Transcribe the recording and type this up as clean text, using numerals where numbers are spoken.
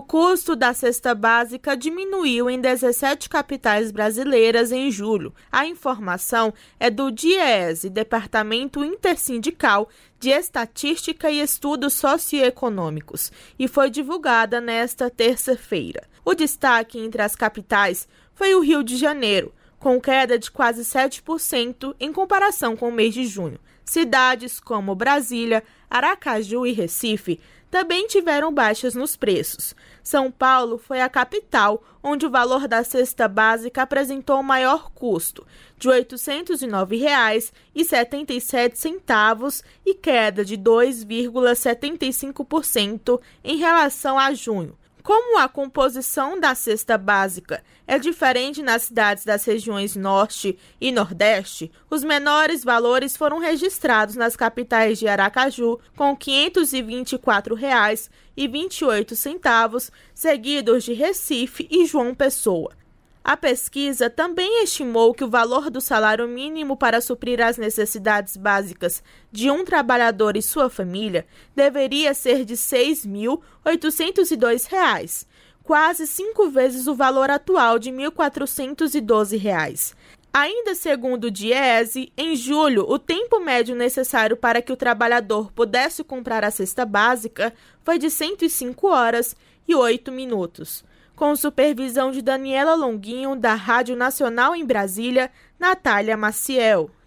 O custo da cesta básica diminuiu em 17 capitais brasileiras em julho. A informação é do DIEESE, Departamento Intersindical de Estatística e Estudos Socioeconômicos, e foi divulgada nesta terça-feira. O destaque entre as capitais foi o Rio de Janeiro, com queda de quase 7% em comparação com o mês de junho. Cidades como Brasília, Aracaju e Recife também tiveram baixas nos preços. São Paulo foi a capital onde o valor da cesta básica apresentou o maior custo, de R$ 809,77 e queda de 2,75% em relação a junho. Como a composição da cesta básica é diferente nas cidades das regiões Norte e Nordeste, os menores valores foram registrados nas capitais de Aracaju, com R$ 524,28, seguidos de Recife e João Pessoa. A pesquisa também estimou que o valor do salário mínimo para suprir as necessidades básicas de um trabalhador e sua família deveria ser de R$ 6.802, quase 5 vezes o valor atual de R$ 1.412. Ainda segundo o DIEESE, em julho, o tempo médio necessário para que o trabalhador pudesse comprar a cesta básica foi de 105 horas e 8 minutos. Com supervisão de Daniela Longuinho, da Rádio Nacional em Brasília, Natália Maciel.